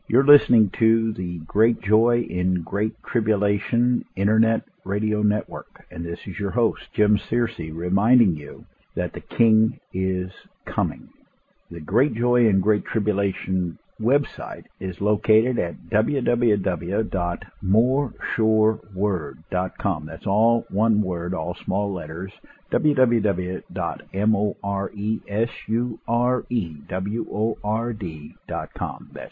You're listening to the Great Joy in Great Tribulation Internet Radio Network, and this is your host, Jim Searcy, reminding you that the King is coming. The Great Joy in Great Tribulation website is located at www.moresureword.com. That's all one word, all small letters, www.moresureword.com. That's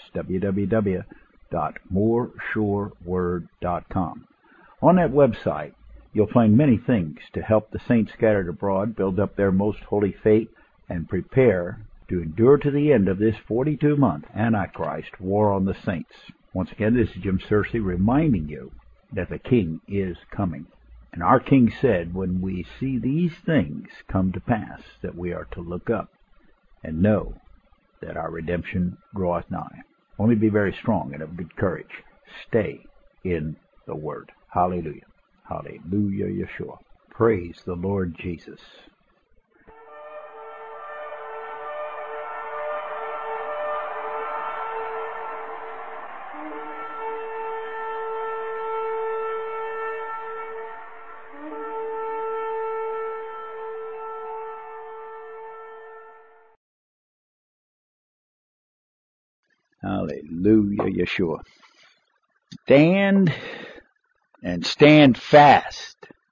www.moresureword.com. On that website, you'll find many things to help the saints scattered abroad build up their most holy faith and prepare to endure to the end of this 42-month Antichrist war on the saints. Once again, this is Jim Searcy reminding you that the King is coming. And our King said, when we see these things come to pass, that we are to look up and know that our redemption draweth nigh. Only be very strong and of good courage. Stay in the Word. Hallelujah. Hallelujah, Yeshua. Praise the Lord Jesus. Hallelujah, Yeshua. Stand and stand fast.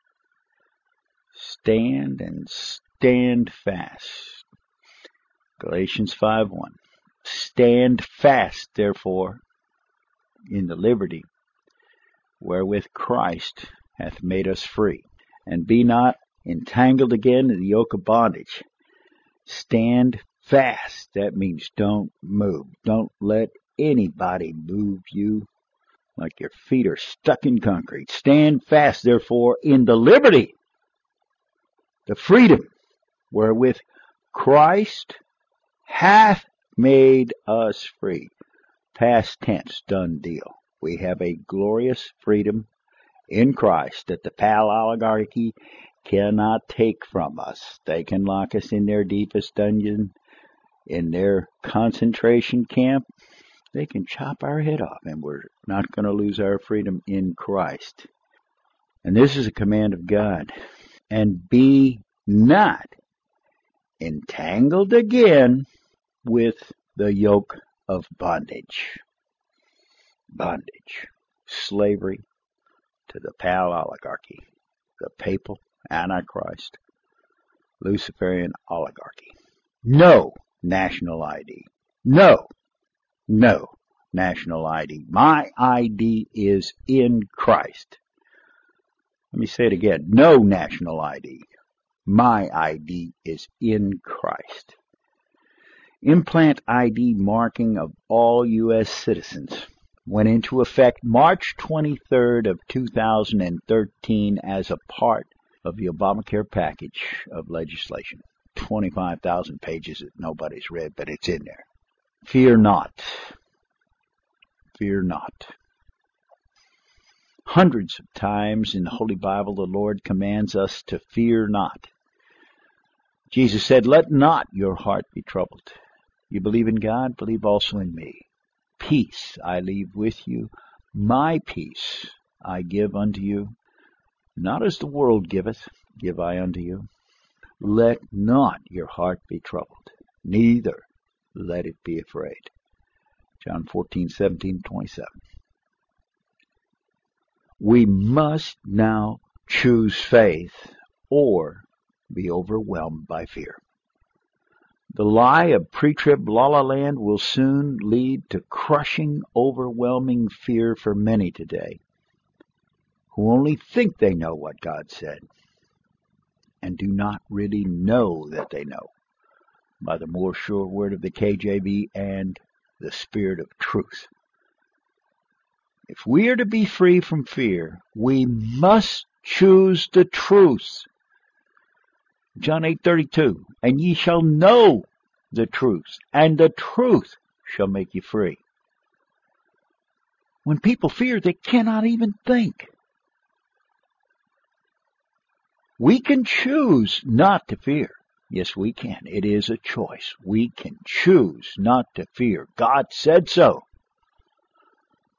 Stand and stand fast. Galatians 5:1. Stand fast, therefore, in the liberty wherewith Christ hath made us free, and be not entangled again in the yoke of bondage. Stand fast. That means don't move. Don't let anybody move you like your feet are stuck in concrete. Stand fast, therefore, in the liberty, the freedom wherewith Christ hath made us free. Past tense, done deal. We have a glorious freedom in Christ that the pal oligarchy cannot take from us. They can lock us in their deepest dungeon, in their concentration camp. They can chop our head off, and we're not going to lose our freedom in Christ. And this is a command of God. And be not entangled again with the yoke of bondage. Bondage. Slavery to the pal oligarchy, the papal Antichrist, Luciferian oligarchy. No national ID. No national ID. My ID is in Christ. Let me say it again. No national ID. My ID is in Christ. Implant ID marking of all U.S. citizens went into effect March 23rd of 2013 as a part of the Obamacare package of legislation. 25,000 pages that nobody's read, but it's in there. Fear not. Fear not. Hundreds of times in the Holy Bible, the Lord commands us to fear not. Jesus said, let not your heart be troubled. You believe in God, believe also in me. Peace I leave with you. My peace I give unto you. Not as the world giveth, give I unto you. Let not your heart be troubled, neither let it be afraid. John 14:17-27. We must now choose faith or be overwhelmed by fear. The lie of pre-trib la-la land will soon lead to crushing, overwhelming fear for many today who only think they know what God said and do not really know that they know by the more sure word of the KJV and the Spirit of truth. If we are to be free from fear, we must choose the truth. John 8:32, and ye shall know the truth, and the truth shall make you free. When people fear, they cannot even think. We can choose not to fear. Yes, we can. It is a choice. We can choose not to fear. God said so.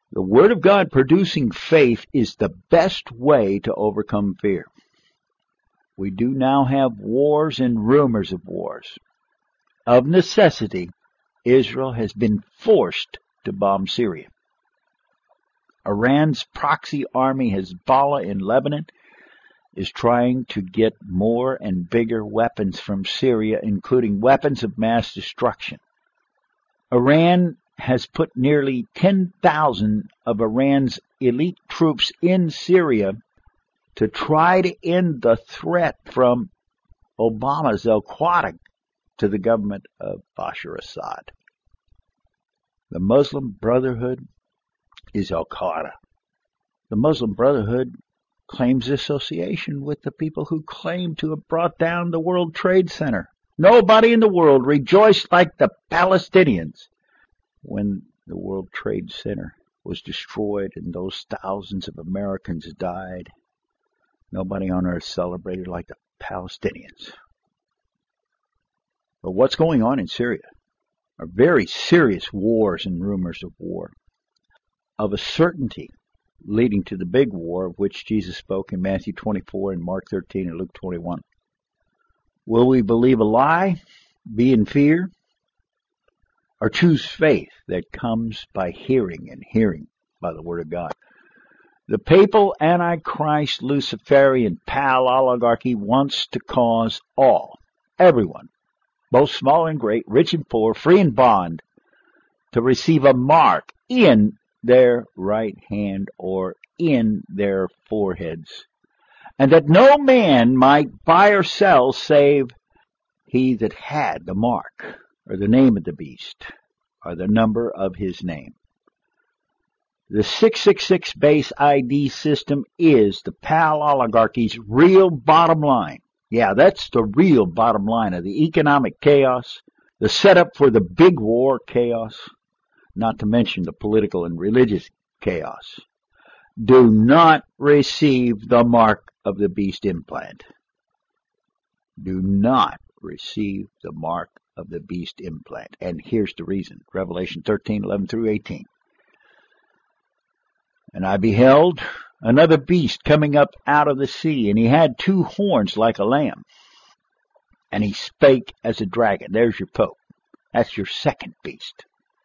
The Word of God producing faith is the best way to overcome fear. We do now have wars and rumors of wars. Of necessity, Israel has been forced to bomb Syria. Iran's proxy army Hezbollah in Lebanon is trying to get more and bigger weapons from Syria, including weapons of mass destruction. Iran has put nearly 10,000 of Iran's elite troops in Syria to try to end the threat from Obama's Al-Qaeda to the government of Bashar Assad. The Muslim Brotherhood is Al-Qaeda. The Muslim Brotherhood claims association with the people who claim to have brought down the World Trade Center. Nobody in the world rejoiced like the Palestinians when the World Trade Center was destroyed and those thousands of Americans died. Nobody on earth celebrated like the Palestinians. But what's going on in Syria are very serious wars and rumors of war, of a certainty leading to the big war of which Jesus spoke in Matthew 24 and Mark 13 and Luke 21. Will we believe a lie, be in fear, or choose faith that comes by hearing and hearing by the Word of God? The papal Antichrist Luciferian pal oligarchy wants to cause all, everyone, both small and great, rich and poor, free and bond, to receive a mark in their right hand or in their foreheads, and that no man might buy or sell save he that had the mark, or the name of the beast, or the number of his name. The 666 base ID system is the PAL oligarchy's real bottom line. Yeah, that's the real bottom line of the economic chaos, the setup for the big war chaos, not to mention the political and religious chaos. Do not receive the mark of the beast implant. Do not receive the mark of the beast implant. And here's the reason. Revelation 13:11 through 18. And I beheld another beast coming up out of the sea, and he had 2 horns like a lamb. And he spake as a dragon. There's your Pope. That's your second beast,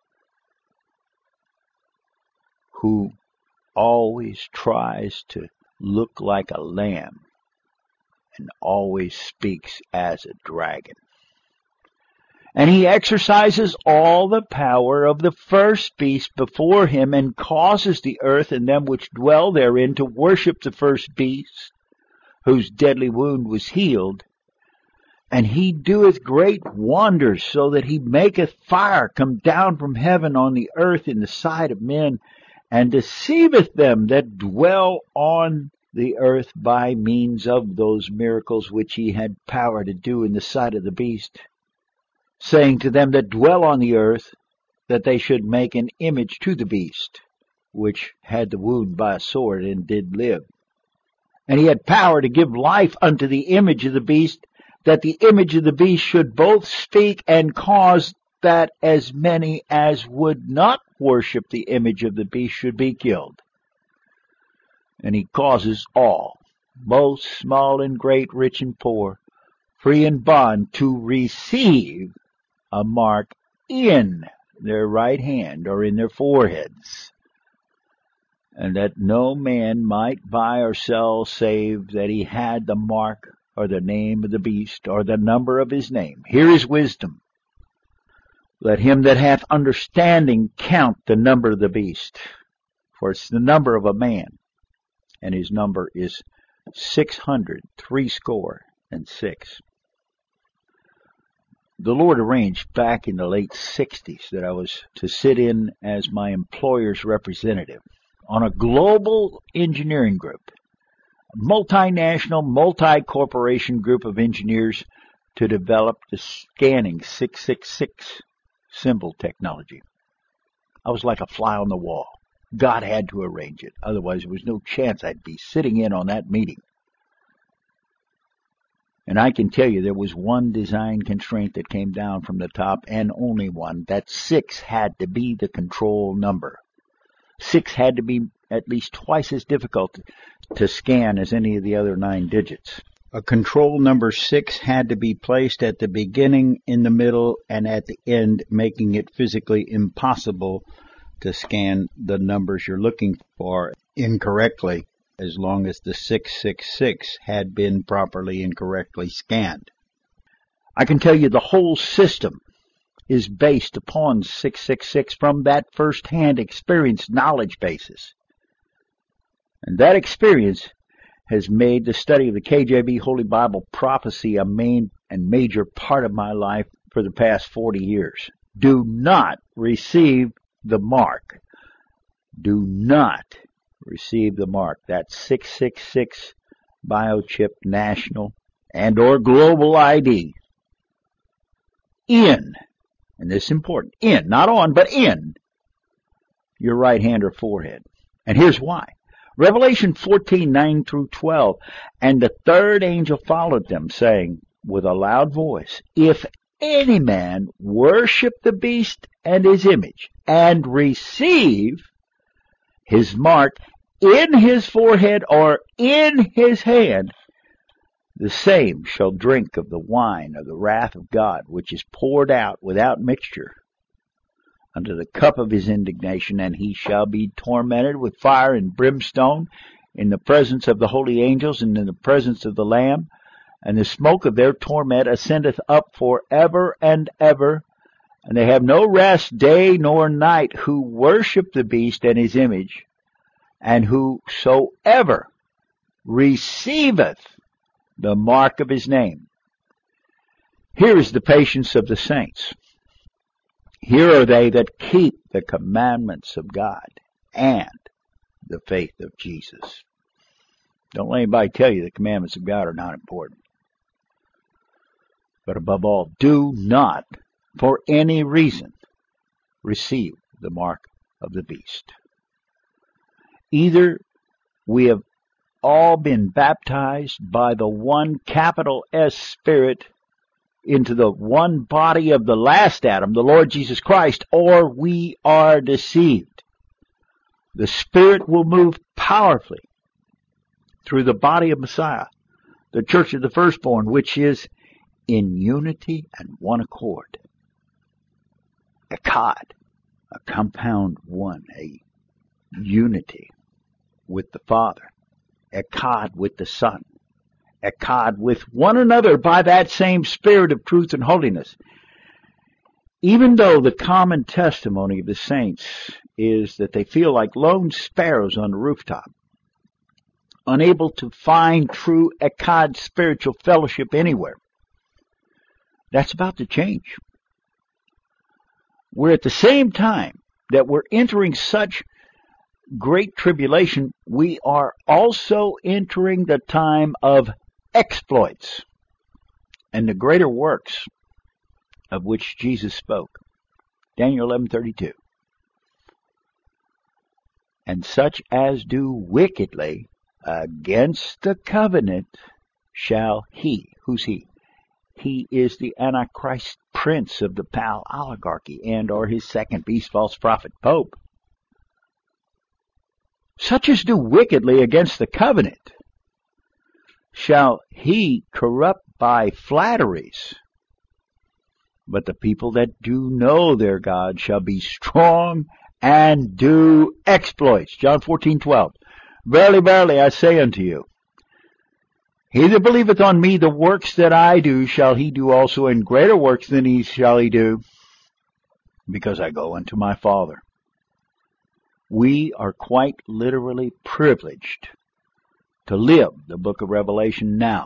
who always tries to look like a lamb and always speaks as a dragon. And he exercises all the power of the first beast before him, and causes the earth and them which dwell therein to worship the first beast, whose deadly wound was healed. And he doeth great wonders, so that he maketh fire come down from heaven on the earth in the sight of men, and deceiveth them that dwell on the earth by means of those miracles which he had power to do in the sight of the beast, saying to them that dwell on the earth, that they should make an image to the beast, which had the wound by a sword and did live. And he had power to give life unto the image of the beast, that the image of the beast should both speak and cause that as many as would not worship the image of the beast should be killed. And he causes all, both small and great, rich and poor, free and bond, to receive a mark in their right hand or in their foreheads, and that no man might buy or sell save that he had the mark or the name of the beast or the number of his name. Here is wisdom. Let him that hath understanding count the number of the beast, for it's the number of a man, and his number is 666. The Lord arranged back in the late 60s that I was to sit in as my employer's representative on a global engineering group, a multinational, multi-corporation group of engineers to develop the scanning 666 symbol technology. I was like a fly on the wall. God had to arrange it. Otherwise, there was no chance I'd be sitting in on that meeting. And I can tell you there was one design constraint that came down from the top, and only one. That 6 had to be the control number. 6 had to be at least twice as difficult to scan as any of the other 9 digits. A control number 6 had to be placed at the beginning, in the middle, and at the end, making it physically impossible to scan the numbers you're looking for incorrectly, as long as the 666 had been properly incorrectly scanned. I can tell you the whole system is based upon 666 from that first-hand experience knowledge basis. And that experience has made the study of the KJV Holy Bible prophecy a main and major part of my life for the past 40 years. Do not receive the mark. Do not receive the mark. That 666 biochip national and or global ID in, and this is important, in, not on, but in your right hand or forehead. And here's why. Revelation 14:9 through 12, and the third angel followed them, saying with a loud voice, if any man worship the beast and his image, and receive his mark in his forehead or in his hand, the same shall drink of the wine of the wrath of God, which is poured out without mixture unto the cup of his indignation, and he shall be tormented with fire and brimstone in the presence of the holy angels and in the presence of the Lamb, and the smoke of their torment ascendeth up for ever and ever, and they have no rest day nor night who worship the beast and his image, and whosoever receiveth the mark of his name. Here is the patience of the saints. Here are they that keep the commandments of God and the faith of Jesus. Don't let anybody tell you the commandments of God are not important. But above all, do not, for any reason, receive the mark of the beast. Either we have all been baptized by the one capital S Spirit into the one body of the last Adam, the Lord Jesus Christ, or we are deceived. The Spirit will move powerfully through the body of Messiah, the church of the firstborn, which is in unity and one accord. Echad, a compound one, a unity with the Father. Echad with the Son. Echad with one another by that same Spirit of truth and holiness. Even though the common testimony of the saints is that they feel like lone sparrows on the rooftop, unable to find true Echad spiritual fellowship anywhere, that's about to change. We're at the same time that we're entering such great tribulation, we are also entering the time of exploits and the greater works of which Jesus spoke. Daniel 11:32. And such as do wickedly against the covenant shall he. Who's he? He is the Antichrist prince of the Pal oligarchy and or his second beast, false prophet, Pope. Such as do wickedly against the covenant shall he corrupt by flatteries. But the people that do know their God shall be strong and do exploits. John 14:12. Verily, verily, I say unto you, he that believeth on me, the works that I do shall he do also, and greater works than these shall he do, because I go unto my Father. We are quite literally privileged to live the book of Revelation now.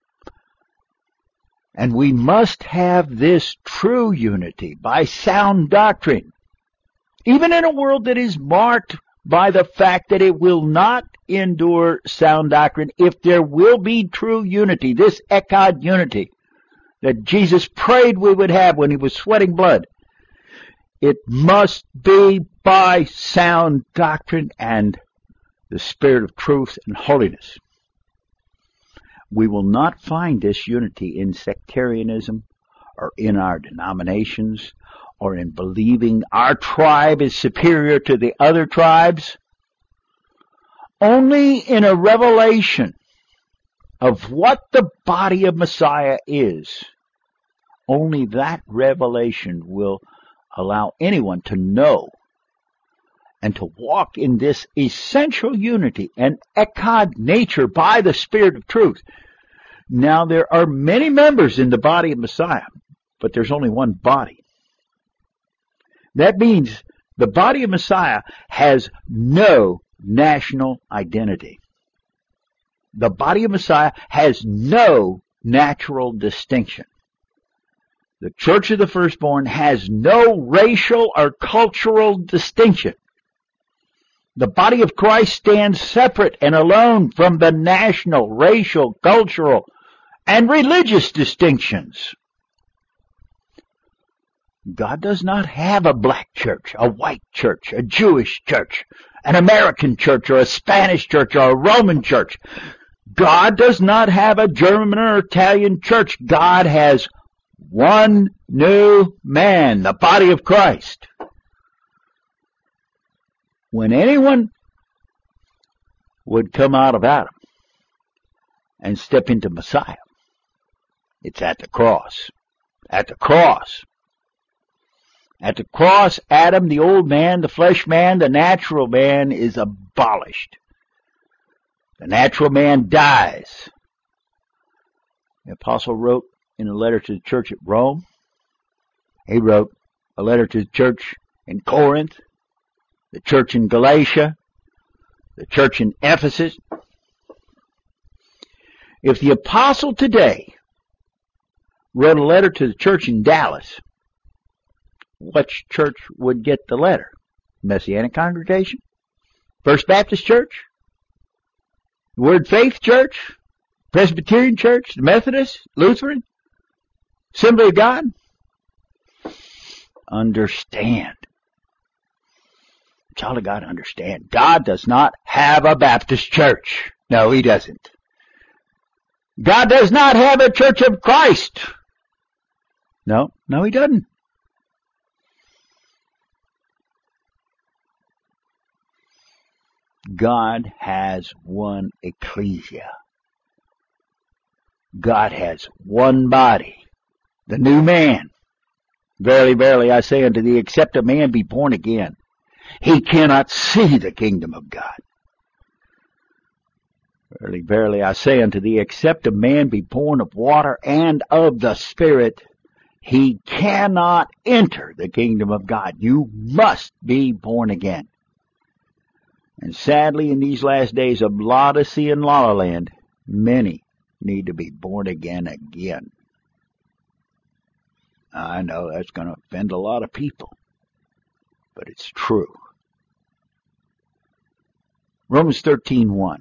And we must have this true unity by sound doctrine, even in a world that is marked by the fact that it will not endure sound doctrine. If there will be true unity, this Echad unity that Jesus prayed we would have when he was sweating blood, it must be by sound doctrine and the Spirit of truth and holiness. We will not find this unity in sectarianism or in our denominations, or in believing our tribe is superior to the other tribes. Only in a revelation of what the body of Messiah is, only that revelation will allow anyone to know and to walk in this essential unity and echad nature by the Spirit of truth. Now, there are many members in the body of Messiah, but there's only one body. That means the body of Messiah has no national identity. The body of Messiah has no natural distinction. The Church of the Firstborn has no racial or cultural distinction. The body of Christ stands separate and alone from the national, racial, cultural, and religious distinctions. God does not have a black church, a white church, a Jewish church, an American church, or a Spanish church, or a Roman church. God does not have a German or Italian church. God has one new man, the body of Christ. When anyone would come out of Adam and step into Messiah, it's at the cross. At the cross. At the cross, Adam, the old man, the flesh man, the natural man is abolished. The natural man dies. The apostle wrote in a letter to the church at Rome. He wrote a letter to the church in Corinth, the church in Galatia, the church in Ephesus. If the apostle today wrote a letter to the church in Dallas, which church would get the letter? Messianic Congregation? First Baptist Church? Word Faith Church? Presbyterian Church? The Methodist? Lutheran? Assembly of God? Understand. Child of God, understand. God does not have a Baptist church. No, He doesn't. God does not have a Church of Christ. No, He doesn't. God has one ecclesia. God has one body, the new man. Verily, verily, I say unto thee, except a man be born again, he cannot see the kingdom of God. Verily, verily, I say unto thee, except a man be born of water and of the Spirit, he cannot enter the kingdom of God. You must be born again. And sadly, in these last days of Laodicea and La La Land, many need to be born again. I know that's going to offend a lot of people, but it's true. Romans 13:1.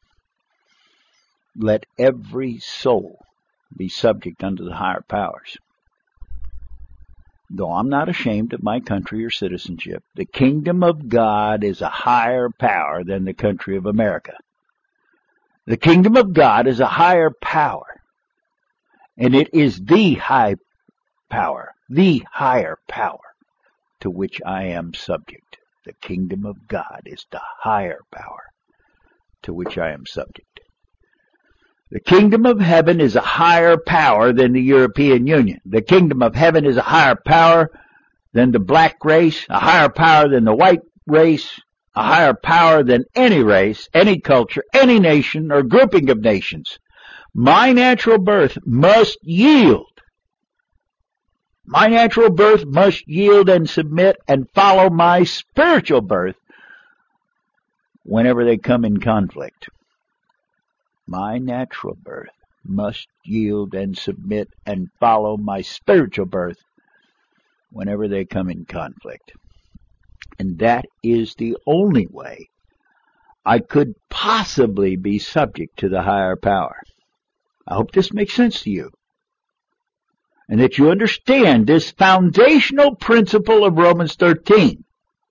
Let every soul be subject unto the higher powers. Though I'm not ashamed of my country or citizenship, the kingdom of God is a higher power than the country of America. The kingdom of God is a higher power, and it is the high power, the higher power to which I am subject. The kingdom of God is the higher power to which I am subject. The kingdom of heaven is a higher power than the European Union. The kingdom of heaven is a higher power than the black race, a higher power than the white race, a higher power than any race, any culture, any nation, or grouping of nations. My natural birth must yield. My natural birth must yield and submit and follow my spiritual birth whenever they come in conflict. My natural birth must yield and submit and follow my spiritual birth whenever they come in conflict. And that is the only way I could possibly be subject to the higher power. I hope this makes sense to you, and that you understand this foundational principle of Romans 13.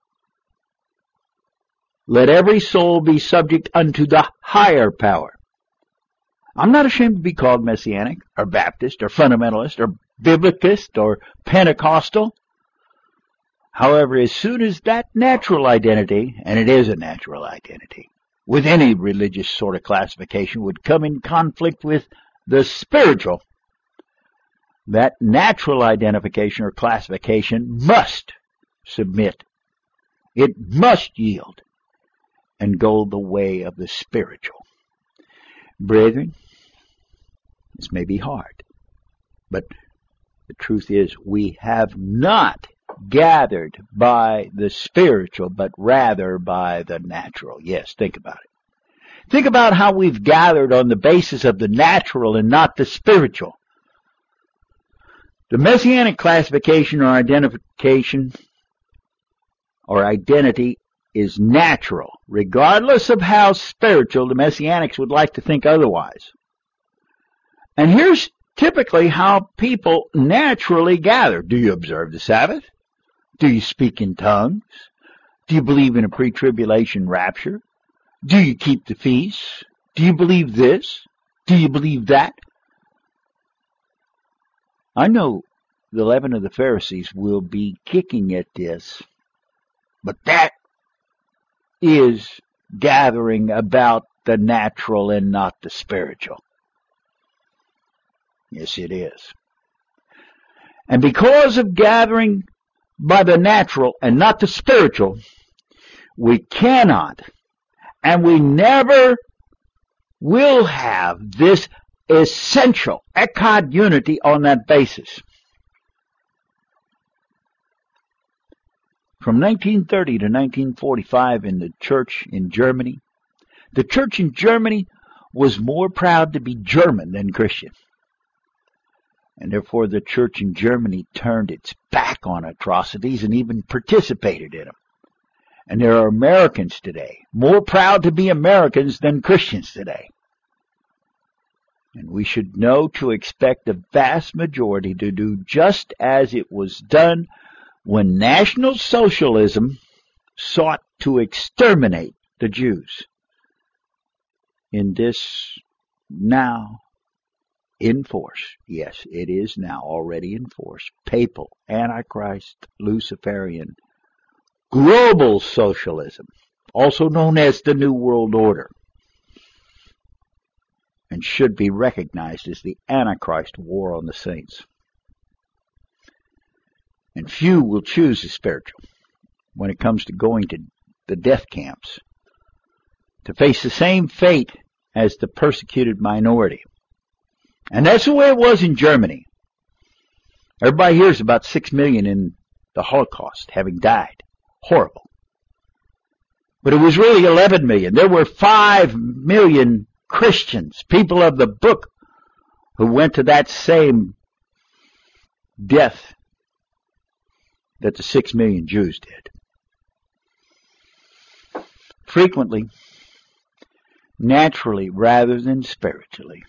Let every soul be subject unto the higher power. I'm not ashamed to be called Messianic or Baptist or fundamentalist or biblicist or Pentecostal. However, as soon as that natural identity, and it is a natural identity, with any religious sort of classification would come in conflict with the spiritual, that natural identification or classification must submit. It must yield and go the way of the spiritual. Brethren, this may be hard, but the truth is we have not gathered by the spiritual, but rather by the natural. Yes, think about it. Think about how we've gathered on the basis of the natural and not the spiritual. The Messianic classification or identification or identity is natural, regardless of how spiritual the Messianics would like to think otherwise. And here's typically how people naturally gather. Do you observe the Sabbath? Do you speak in tongues? Do you believe in a pre-tribulation rapture? Do you keep the feasts? Do you believe this? Do you believe that? I know the leaven of the Pharisees will be kicking at this, but that is gathering about the natural and not the spiritual. Yes, it is. And because of gathering by the natural and not the spiritual, we cannot and we never will have this essential echad unity on that basis. From 1930 to 1945 in the church in Germany, the church in Germany was more proud to be German than Christian. And therefore the church in Germany turned its back on atrocities and even participated in them. And there are Americans today, more proud to be Americans than Christians today. And we should know to expect the vast majority to do just as it was done when National Socialism sought to exterminate the Jews. In this now in force, yes, it is now already in force, papal, Antichrist, Luciferian, global socialism, also known as the New World Order, and should be recognized as the Antichrist war on the saints. And few will choose the spiritual when it comes to going to the death camps, to face the same fate as the persecuted minority. And that's the way it was in Germany. Everybody hears about 6 million in the Holocaust having died. Horrible. But it was really 11 million. There were 5 million Christians, people of the book, who went to that same death that the 6 million Jews did. Frequently, naturally rather than spiritually.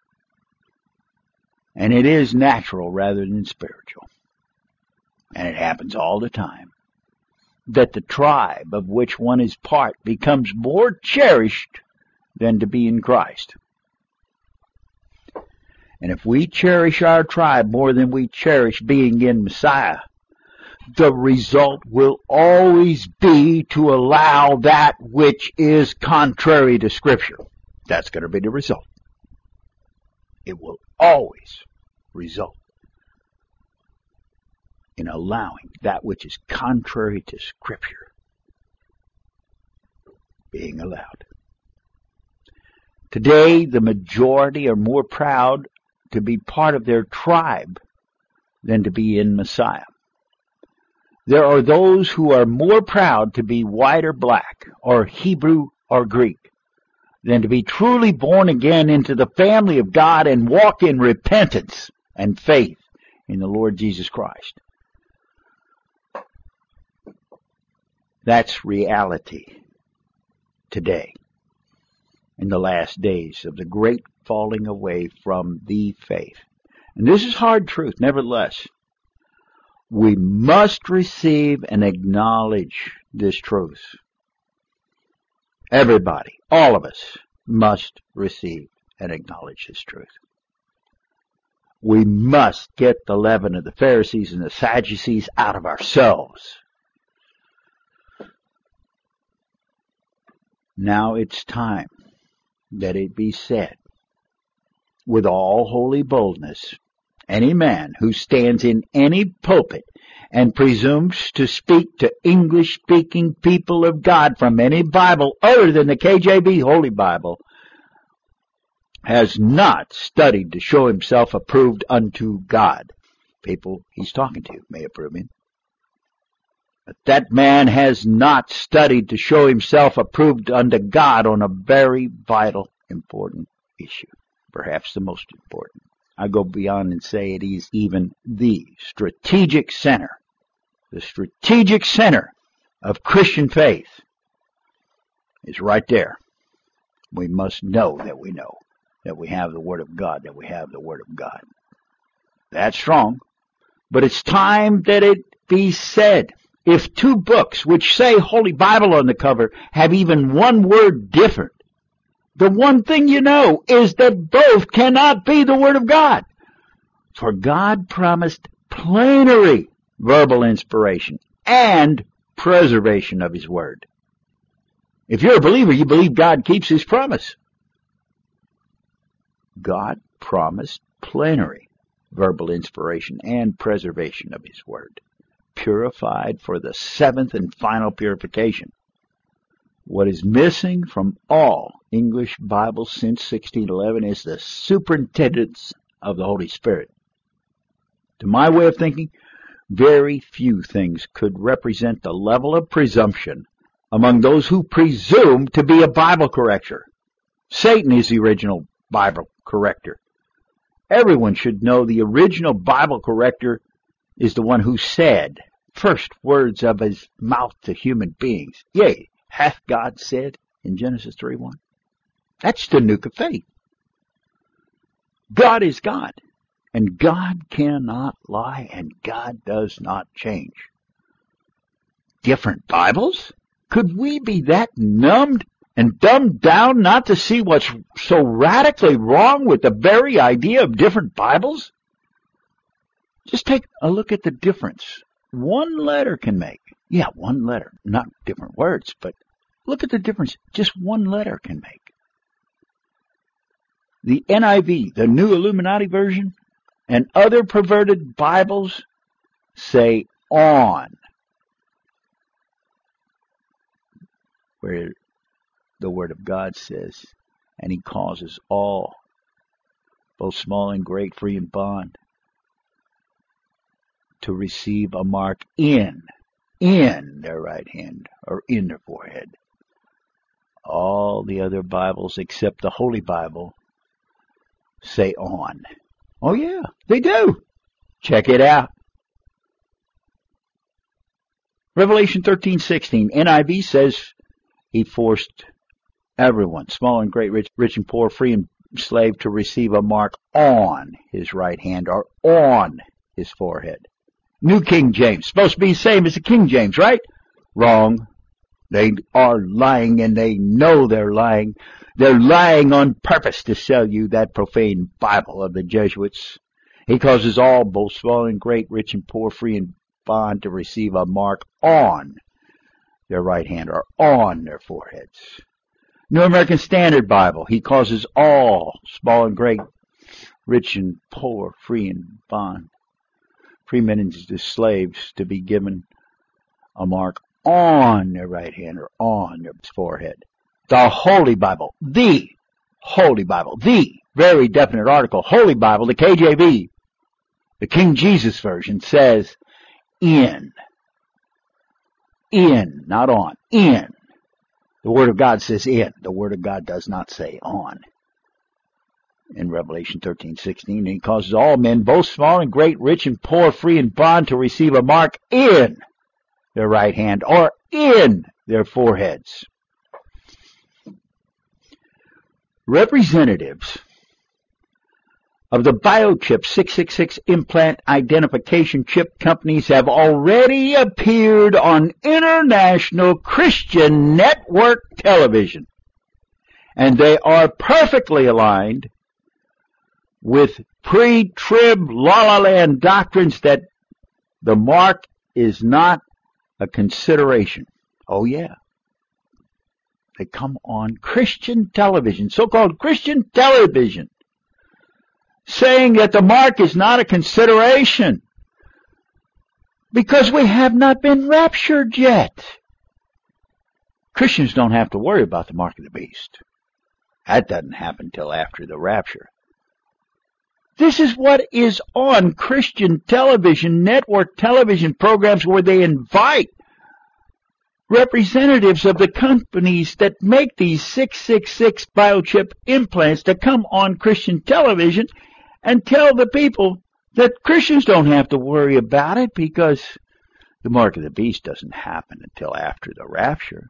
And it is natural rather than spiritual. And it happens all the time, that the tribe of which one is part becomes more cherished than to be in Christ. And if we cherish our tribe more than we cherish being in Messiah, the result will always be to allow that which is contrary to Scripture. That's going to be the result. It will always result in allowing that which is contrary to Scripture being allowed. Today, the majority are more proud to be part of their tribe than to be in Messiah. There are those who are more proud to be white or black, or Hebrew or Greek, than to be truly born again into the family of God and walk in repentance and faith in the Lord Jesus Christ. That's reality today, in the last days of the great falling away from the faith. And this is hard truth, nevertheless. We must receive and acknowledge this truth. Everybody, all of us, must receive and acknowledge this truth. We must get the leaven of the Pharisees and the Sadducees out of ourselves. Now it's time that it be said with all holy boldness, any man who stands in any pulpit and presumes to speak to English-speaking people of God from any Bible other than the KJV Holy Bible has not studied to show himself approved unto God. People he's talking to may approve him. But that man has not studied to show himself approved unto God on a very vital, important issue. Perhaps the most important. I go beyond and say it is even the strategic center. The strategic center of Christian faith is right there. We must know that we have the Word of God, that we have the Word of God. That's strong. But it's time that it be said. If two books which say Holy Bible on the cover have even one word different, the one thing you know is that both cannot be the Word of God. For God promised plenary verbal inspiration and preservation of His Word. If you're a believer, you believe God keeps His promise. God promised plenary verbal inspiration and preservation of His Word, purified for the seventh and final purification. What is missing from all English Bibles since 1611 is the superintendence of the Holy Spirit. To my way of thinking, very few things could represent the level of presumption among those who presume to be a Bible corrector. Satan is the original Bible corrector. Everyone should know the original Bible corrector is the one who said, first words of his mouth to human beings, yea, hath God said in Genesis 3:1. That's the nuke of faith. God is God, and God cannot lie, and God does not change. Different Bibles? Could we be that numbed and dumbed down not to see what's so radically wrong with the very idea of different Bibles? Just take a look at the difference one letter can make. Yeah, one letter, not different words, but look at the difference just one letter can make. The NIV, the New Illuminati Version, and other perverted Bibles say on, where the Word of God says, and He causes all, both small and great, free and bond, to receive a mark in their right hand or in their forehead. All the other Bibles except the Holy Bible say on. Oh yeah, they do. Check it out. Revelation 13:16, NIV says He forced everyone, small and great, rich and poor, free and slave, to receive a mark on his right hand or on his forehead. New King James, supposed to be the same as the King James, right? Wrong. They are lying, and they know they're lying. They're lying on purpose to sell you that profane Bible of the Jesuits. He causes all, both small and great, rich and poor, free and bond, to receive a mark on their right hand or on their foreheads. New American Standard Bible, He causes all, small and great, rich and poor, free and bond, free men and slaves, to be given a mark on their right hand or on their forehead. The Holy Bible, the Holy Bible, the very definite article, Holy Bible, the KJV, the King Jesus Version, says in, not on, in. The Word of God says in. The Word of God does not say on. In Revelation 13:16, He causes all men, both small and great, rich and poor, free and bond, to receive a mark in their right hand or in their foreheads. Representatives of the biochip 666 implant identification chip companies have already appeared on international Christian network television, and they are perfectly aligned with pre-trib la-la land doctrines that the mark is not a consideration. Oh yeah. They come on Christian television, so-called Christian television, saying that the mark is not a consideration because we have not been raptured yet. Christians don't have to worry about the mark of the beast. That doesn't happen till after the rapture. This is what is on Christian television, network television programs where they invite representatives of the companies that make these 666 biochip implants to come on Christian television and tell the people that Christians don't have to worry about it because the mark of the beast doesn't happen until after the rapture.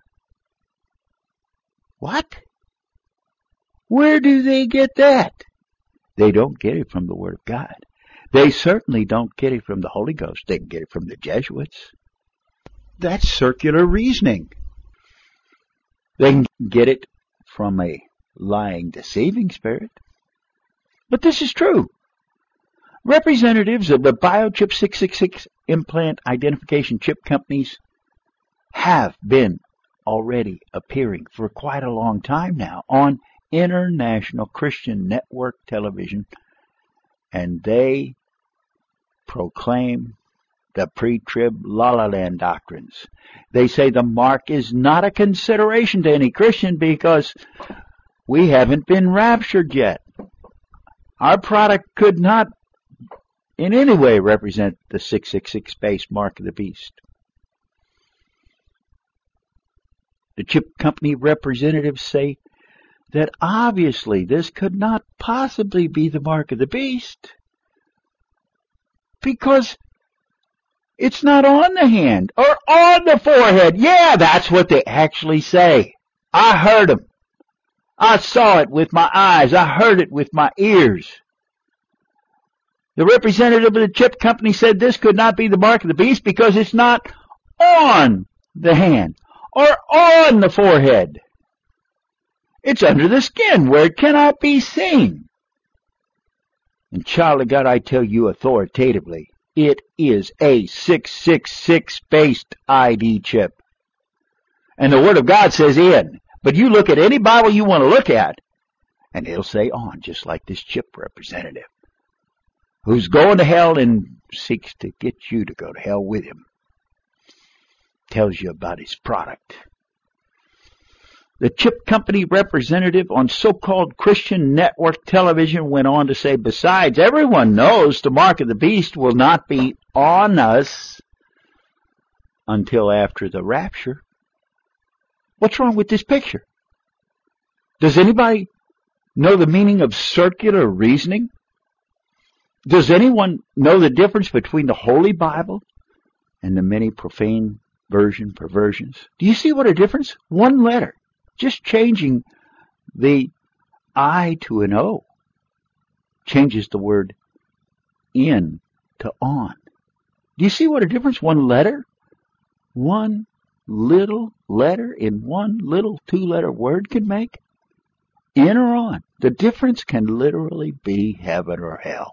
What? Where do they get that? They don't get it from the Word of God. They certainly don't get it from the Holy Ghost. They can get it from the Jesuits. That's circular reasoning. They can get it from a lying, deceiving spirit. But this is true. Representatives of the Biochip 666 implant identification chip companies have been already appearing for quite a long time now on international Christian network television, and they proclaim the pre-trib la-la land doctrines. They say the mark is not a consideration to any Christian because we haven't been raptured yet. Our product could not in any way represent the 666 base mark of the beast. The chip company representatives say that obviously this could not possibly be the mark of the beast because it's not on the hand or on the forehead. Yeah, that's what they actually say. I heard them. I saw it with my eyes. I heard it with my ears. The representative of the chip company said this could not be the mark of the beast because it's not on the hand or on the forehead. It's under the skin where it cannot be seen. And child of God, I tell you authoritatively, it is a 666 based ID chip. And the Word of God says in. But you look at any Bible you want to look at, and it'll say on, just like this chip representative, who's going to hell and seeks to get you to go to hell with him. Tells you about his product. The chip company representative on so-called Christian network television went on to say, besides, everyone knows the mark of the beast will not be on us until after the rapture. What's wrong with this picture? Does anybody know the meaning of circular reasoning? Does anyone know the difference between the Holy Bible and the many profane perversions? Do you see what a difference? One letter. Just changing the I to an O changes the word in to on. Do you see what a difference one letter, one little letter in one little two-letter word can make? In or on. The difference can literally be heaven or hell.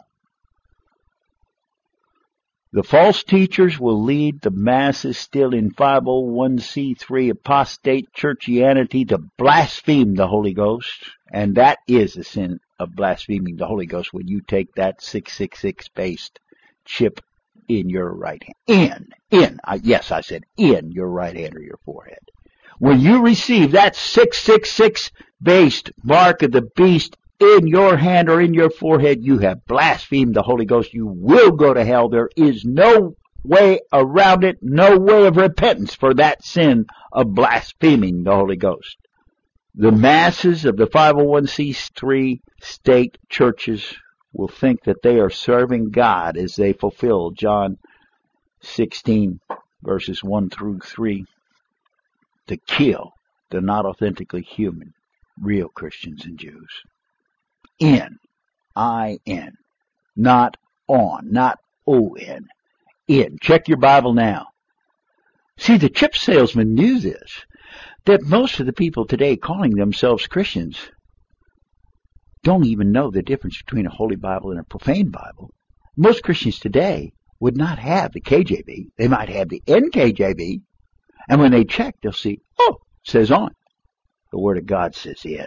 The false teachers will lead the masses still in 501c3 apostate churchianity to blaspheme the Holy Ghost. And that is a sin of blaspheming the Holy Ghost when you take that 666 based chip in your right hand. Yes, I said in your right hand or your forehead. When you receive that 666 based mark of the beast in your hand or in your forehead, you have blasphemed the Holy Ghost. You will go to hell. There is no way around it, no way of repentance for that sin of blaspheming the Holy Ghost. The masses of the 501c3 state churches will think that they are serving God as they fulfill John 16, verses 1 through 3, to kill the not authentically human, real Christians and Jews. In, I-N, not on, not O-N, in. Check your Bible now. See, the chip salesman knew this, that most of the people today calling themselves Christians don't even know the difference between a Holy Bible and a profane Bible. Most Christians today would not have the KJV. They might have the NKJV. And when they check, they'll see, oh, it says on. The Word of God says in.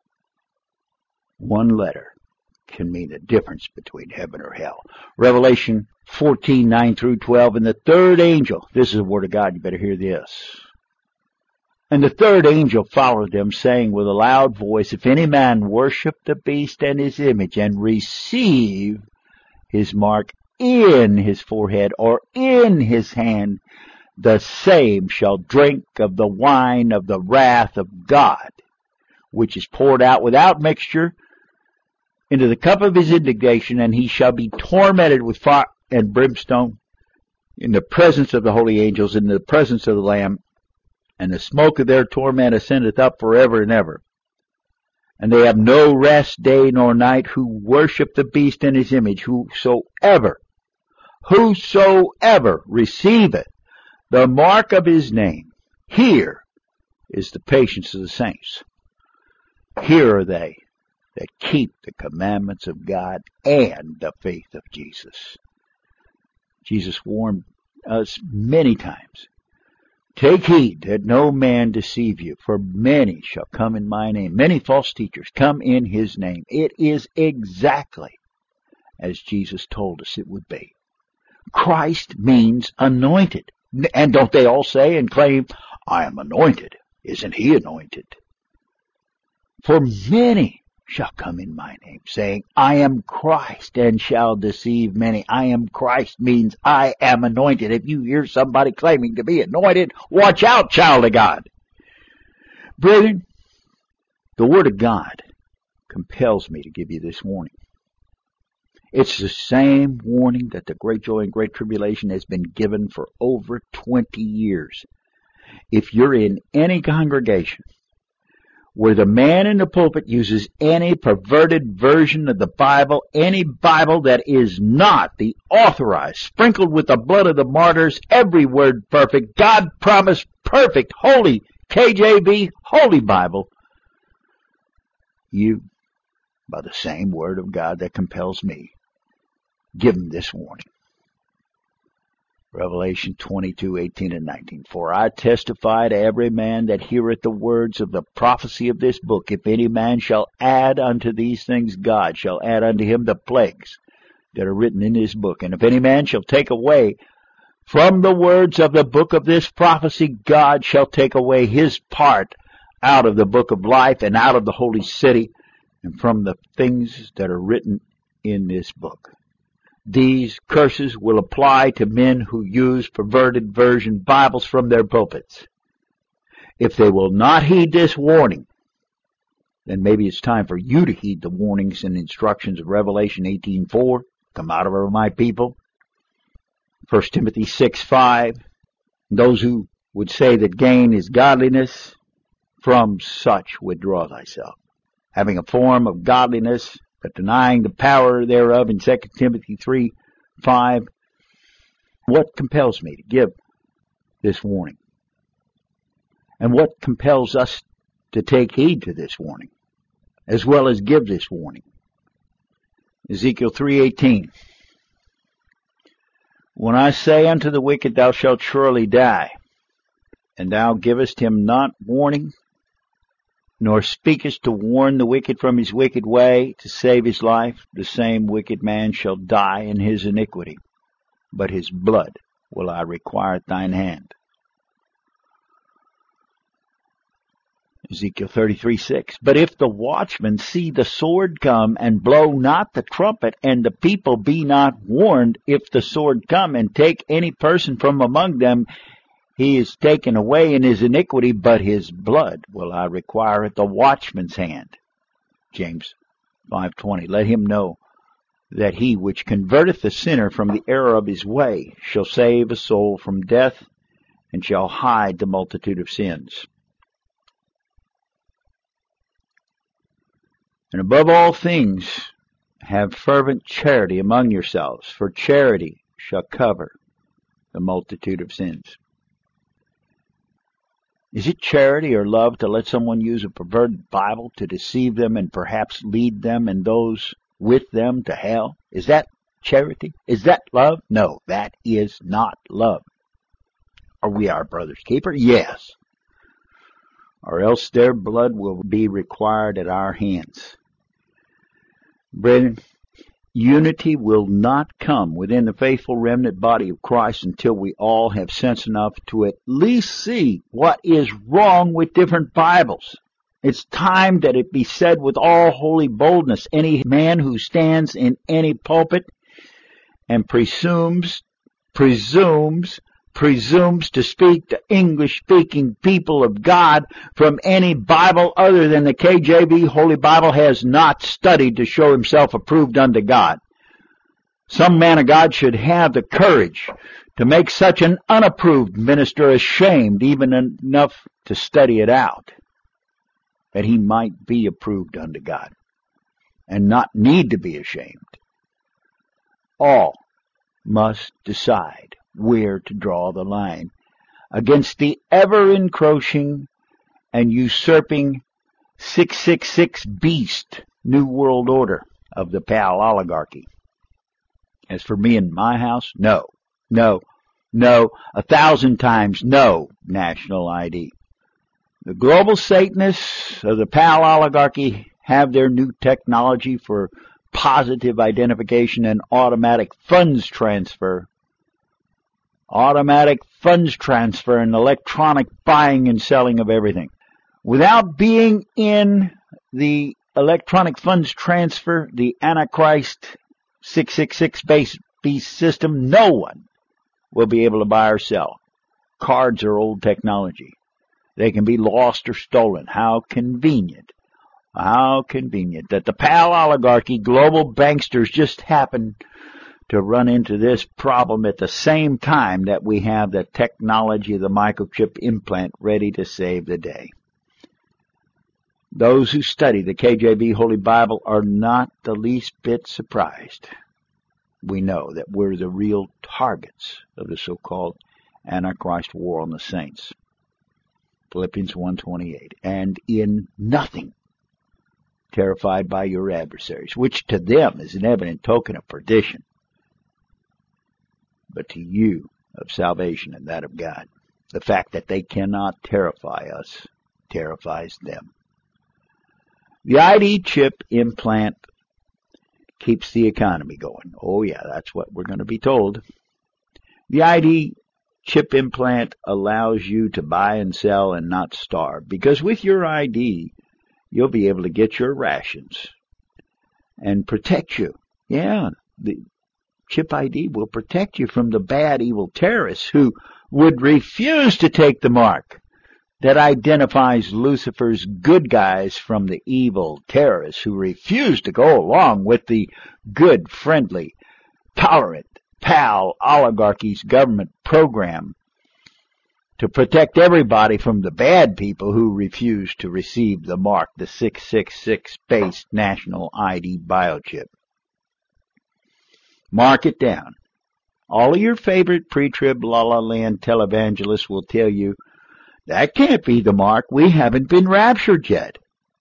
One letter can mean the difference between heaven or hell. Revelation 14:9 through 12. And the third angel, this is the Word of God, you better hear this. And the third angel followed them, saying with a loud voice, if any man worship the beast and his image, and receive his mark in his forehead or in his hand, the same shall drink of the wine of the wrath of God, which is poured out without mixture into the cup of his indignation, and he shall be tormented with fire and brimstone in the presence of the holy angels, in the presence of the Lamb, and the smoke of their torment ascendeth up forever and ever. And they have no rest day nor night who worship the beast and his image. Whosoever receiveth the mark of his name, here is the patience of the saints. Here are they that keep the commandments of God and the faith of Jesus. Jesus warned us many times, take heed that no man deceive you, for many shall come in my name. Many false teachers come in his name. It is exactly as Jesus told us it would be. Christ means anointed. And don't they all say and claim, I am anointed. Isn't he anointed? For many shall come in my name, saying, I am Christ, and shall deceive many. I am Christ means I am anointed. If you hear somebody claiming to be anointed, watch out, child of God. Brethren, the Word of God compels me to give you this warning. It's the same warning that the Great Joy and Great Tribulation has been given for over 20 years. If you're in any congregation where the man in the pulpit uses any perverted version of the Bible, any Bible that is not the authorized, sprinkled with the blood of the martyrs, every word perfect, God promised perfect, holy KJV, holy Bible, you, by the same Word of God that compels me, give him this warning. Revelation 22:18 and 19. For I testify to every man that heareth the words of the prophecy of this book, if any man shall add unto these things, God shall add unto him the plagues that are written in this book. And if any man shall take away from the words of the book of this prophecy, God shall take away his part out of the book of life and out of the holy city and from the things that are written in this book. These curses will apply to men who use perverted version Bibles from their pulpits. If they will not heed this warning, then maybe it's time for you to heed the warnings and instructions of Revelation 18:4. Come out of her, my people. 1 Timothy 6:5. Those who would say that gain is godliness, from such withdraw thyself. Having a form of godliness, but denying the power thereof in 2 Timothy 3:5. What compels me to give this warning? And what compels us to take heed to this warning, as well as give this warning? Ezekiel 3:18. When I say unto the wicked, thou shalt surely die, and thou givest him not warning, nor speakest to warn the wicked from his wicked way to save his life, the same wicked man shall die in his iniquity, but his blood will I require at thine hand. Ezekiel 33:6. But if the watchman see the sword come, and blow not the trumpet, and the people be not warned, if the sword come and take any person from among them, he is taken away in his iniquity, but his blood will I require at the watchman's hand. James 5:20. Let him know that he which converteth the sinner from the error of his way shall save a soul from death, and shall hide the multitude of sins. And above all things, have fervent charity among yourselves, for charity shall cover the multitude of sins. Is it charity or love to let someone use a perverted Bible to deceive them and perhaps lead them and those with them to hell? Is that charity? Is that love? No, that is not love. Are we our brother's keeper? Yes. Or else their blood will be required at our hands. Brethren, unity will not come within the faithful remnant body of Christ until we all have sense enough to at least see what is wrong with different Bibles. It's time that it be said with all holy boldness, any man who stands in any pulpit and presumes to speak to English-speaking people of God from any Bible other than the KJV Holy Bible has not studied to show himself approved unto God. Some man of God should have the courage to make such an unapproved minister ashamed, even enough to study it out, that he might be approved unto God and not need to be ashamed. All must decide where to draw the line against the ever-encroaching and usurping 666 beast New World Order of the Powell oligarchy. As for me and my house, no, 1,000 times no national ID. The global Satanists of the Powell oligarchy have their new technology for positive identification and automatic funds transfer and electronic buying and selling of everything. Without being in the electronic funds transfer, the Antichrist 666 beast system, no one will be able to buy or sell. Cards are old technology. They can be lost or stolen. How convenient that the Powell oligarchy, global banksters just happen to run into this problem at the same time that we have the technology of the microchip implant ready to save the day. Those who study the KJV Holy Bible are not the least bit surprised. We know that we're the real targets of the so-called Antichrist war on the saints. Philippians 1:28. And in nothing terrified by your adversaries, which to them is an evident token of perdition, but to you of salvation and that of God. The fact that they cannot terrify us terrifies them. The ID chip implant keeps the economy going. Oh yeah, that's what we're going to be told. The ID chip implant allows you to buy and sell and not starve, because with your ID, you'll be able to get your rations and protect you. Yeah, the chip ID will protect you from the bad, evil terrorists who would refuse to take the mark that identifies Lucifer's good guys from the evil terrorists who refuse to go along with the good, friendly, tolerant Powell oligarchy's government program to protect everybody from the bad people who refuse to receive the mark, the 666-based national ID biochip. Mark it down. All of your favorite pre-trib la-la land televangelists will tell you, that can't be the mark. We haven't been raptured yet.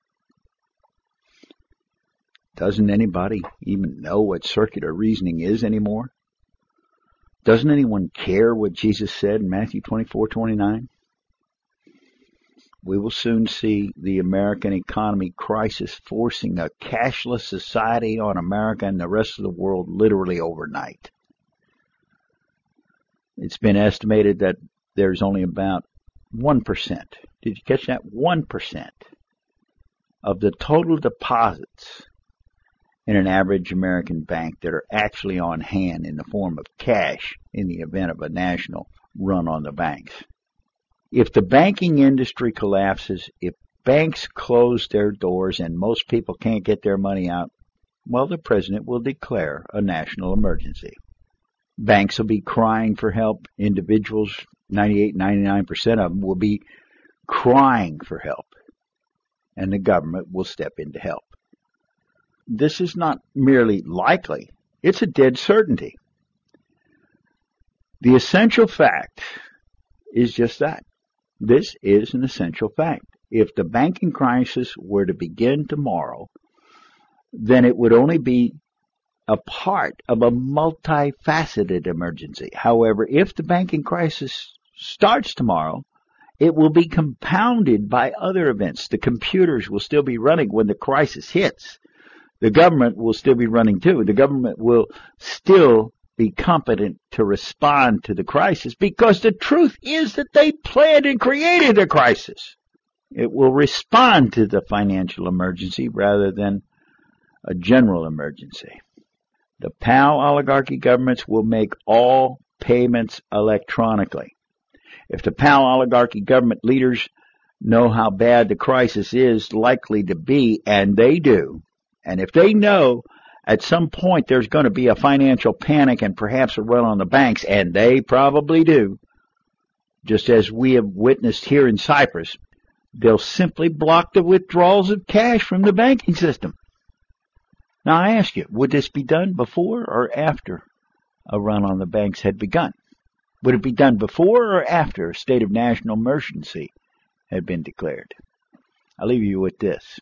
Doesn't anybody even know what circular reasoning is anymore? Doesn't anyone care what Jesus said in Matthew 24:29? We will soon see the American economy crisis forcing a cashless society on America and the rest of the world literally overnight. It's been estimated that there's only about 1%. Did you catch that? 1% of the total deposits in an average American bank that are actually on hand in the form of cash in the event of a national run on the banks. If the banking industry collapses, if banks close their doors and most people can't get their money out, well, the president will declare a national emergency. Banks will be crying for help. Individuals, 99% of them, will be crying for help. And the government will step in to help. This is not merely likely. It's a dead certainty. The essential fact is just that. This is an essential fact. If the banking crisis were to begin tomorrow, then it would only be a part of a multifaceted emergency. However, if the banking crisis starts tomorrow, it will be compounded by other events. The computers will still be running when the crisis hits. The government will still be running too. The government will still be competent to respond to the crisis because the truth is that they planned and created the crisis. It will respond to the financial emergency rather than a general emergency. The PAL oligarchy governments will make all payments electronically. If the PAL oligarchy government leaders know how bad the crisis is likely to be, and they do, and if they know at some point there's going to be a financial panic and perhaps a run on the banks, and they probably do, just as we have witnessed here in Cyprus, they'll simply block the withdrawals of cash from the banking system. Now I ask you, would this be done before or after a run on the banks had begun? Would it be done before or after a state of national emergency had been declared? I'll leave you with this.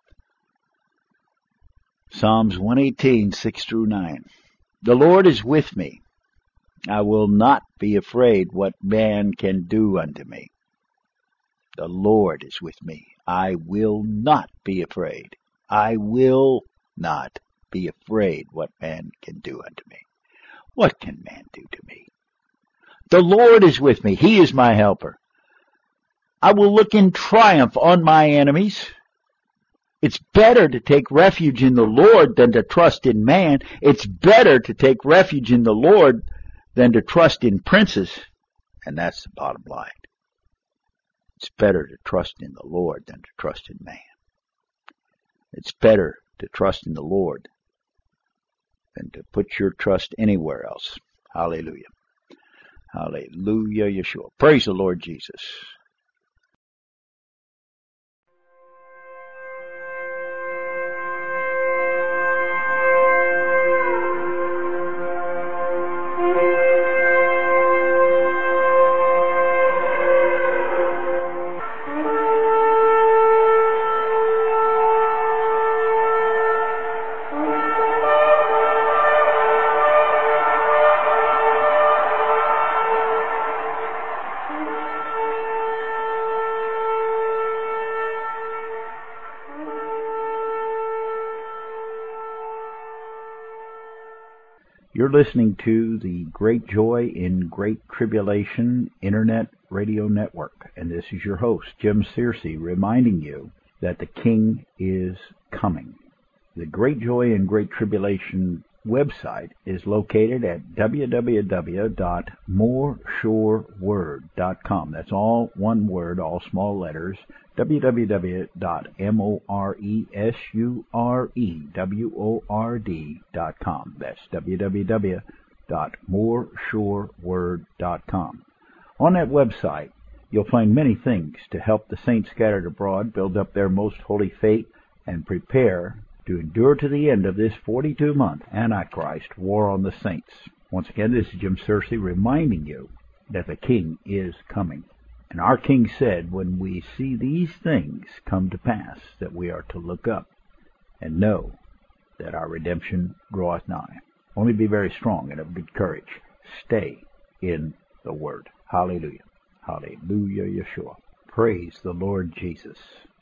Psalms 118, 6 through 9. The Lord is with me. I will not be afraid what man can do unto me. The Lord is with me. I will not be afraid. I will not be afraid what man can do unto me. What can man do to me? The Lord is with me. He is my helper. I will look in triumph on my enemies. It's better to take refuge in the Lord than to trust in man. It's better to take refuge in the Lord than to trust in princes. And that's the bottom line. It's better to trust in the Lord than to trust in man. It's better to trust in the Lord than to put your trust anywhere else. Hallelujah. Hallelujah, Yeshua. Praise the Lord Jesus. You're listening to the Great Joy in Great Tribulation Internet Radio Network, and this is your host, Jim Searcy, reminding you that the King is coming. The Great Joy in Great Tribulation website is located at www.moresureword.com. That's all one word, all small letters, www.moresureword.com. That's www.moresureword.com. On that website, you'll find many things to help the saints scattered abroad build up their most holy faith and prepare to endure to the end of this 42-month Antichrist war on the saints. Once again, this is Jim Searcy reminding you that the King is coming. And our King said, when we see these things come to pass, that we are to look up and know that our redemption draweth nigh. Only be very strong and of good courage. Stay in the Word. Hallelujah. Hallelujah, Yeshua. Praise the Lord Jesus.